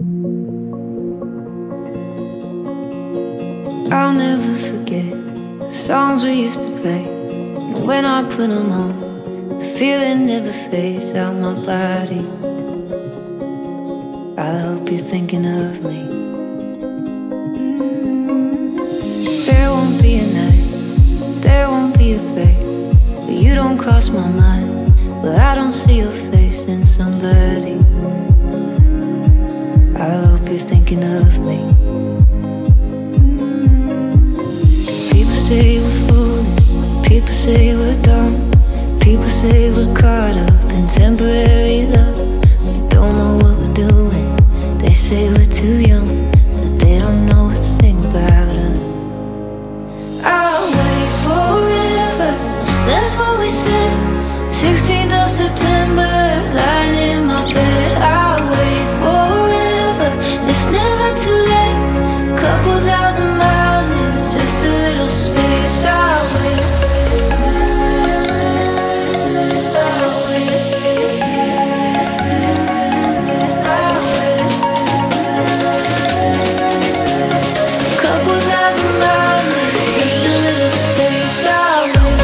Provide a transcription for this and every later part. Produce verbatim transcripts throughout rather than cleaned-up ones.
I'll never forget the songs we used to play. And when I put them on, the feeling never fades out my body. I hope you're thinking of me. There won't be a night, there won't be a place where you don't cross my mind, where I don't see your face in somebody. I hope you're thinking of me. People say we're foolish, people say we're dumb, people say we're caught up in temporary love. We don't know what we're doing, they say we're too young, but they don't know a thing about us. I'll wait forever, that's what we said. sixteenth of September, lying in my bed. I'll wait forever, it's never too late. Couple thousand miles is just a little space. I'll wait. I'll wait. I'll wait. Couple thousand miles is just a little space. I'll wait.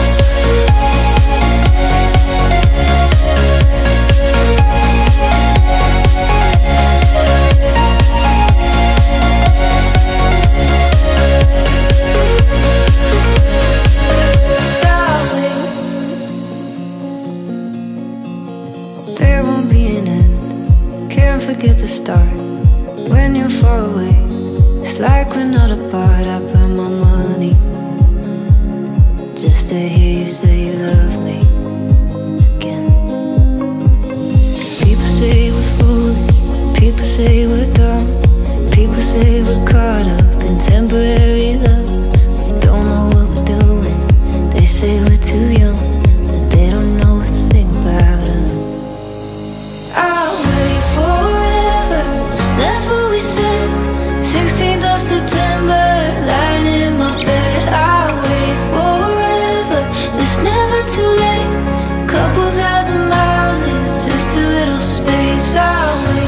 There won't be an end, can't forget the start. When you're far away, it's like we're not apart. I put my money just to hear you say you love me again. People say we're foolish, people say we're dumb, people say we're caught up in temporary love. We don't know what we're doing, they say we're too young, but they don't know a thing about us. I'll wait forever, that's what we said. sixteenth of September, lying in my bed. I'll wait forever, it's never too late. Couple thousand miles is just a little space. I'll wait.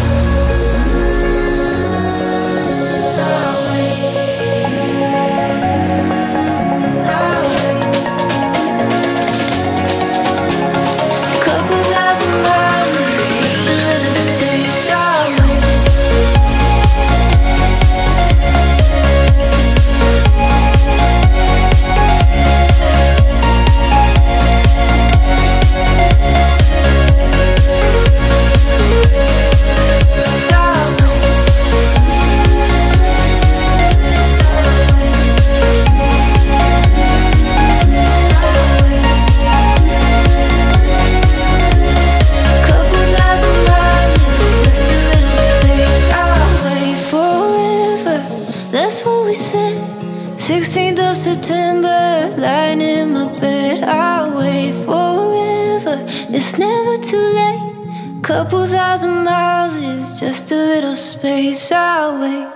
I'll wait. I'll wait. Couple thousand miles is just a little space. I'll wait. That's what we said. sixteenth of September, lying in my bed. I'll wait forever, it's never too late. Couple thousand miles is just a little space. I'll wait.